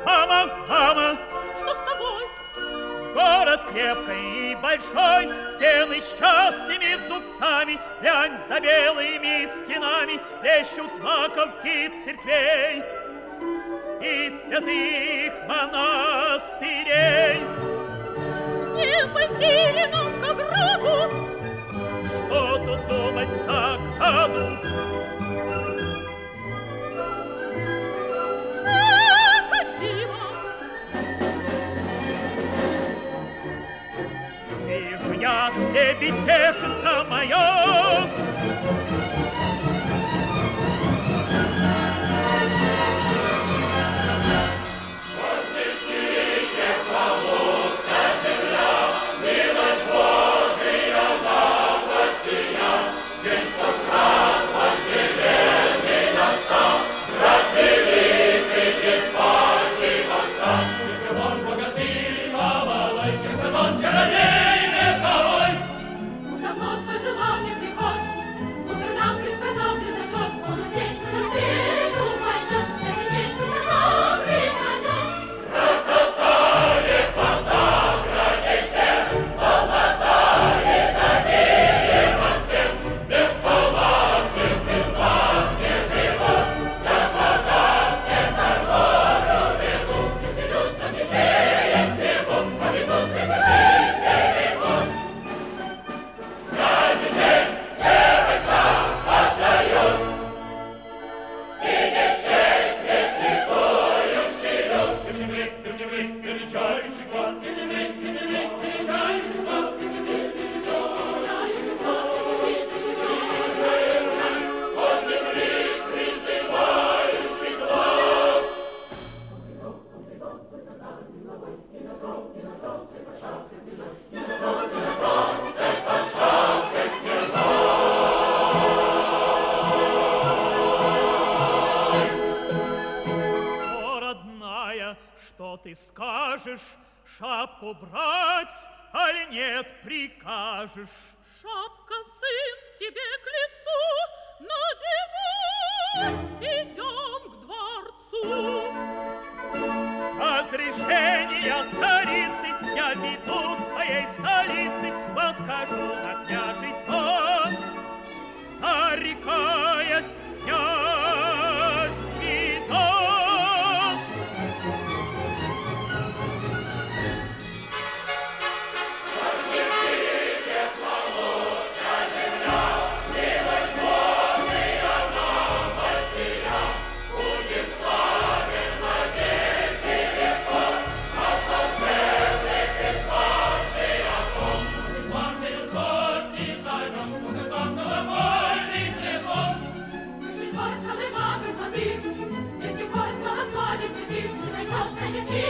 Мама, мама! Что с тобой? Город крепкий и большой, стены с частыми зубцами, глянь, за белыми стенами плещут маковки церквей и святых монастырей. Не пойти ли нам к ограду? Что тут думать за году? Вижу я, лебедь тешится моё. Вознесите хвалу вся земля, милость Божия над сия, день стократ вожделенный настал, град великий, где спать восстал. Живой богатырь, балалайки, сезон чародей. Что ты скажешь, шапку брать, али нет прикажешь? Шапка, сын, тебе к лицу, надевай, идем к дворцу. С разрешения царицы я веду своей столицы, восхожу на княжий трон, нарекаясь князь Гвидон. Вознесите хвалу вся земля, милость Божия нам сия, будет славен навеки веков, от волшебных избавший окон. Числам перед сотни знамен, музыкам колокольный трезвон. Вышли двор колымага золотых, девчонкой слава славит святых, сыновчат среди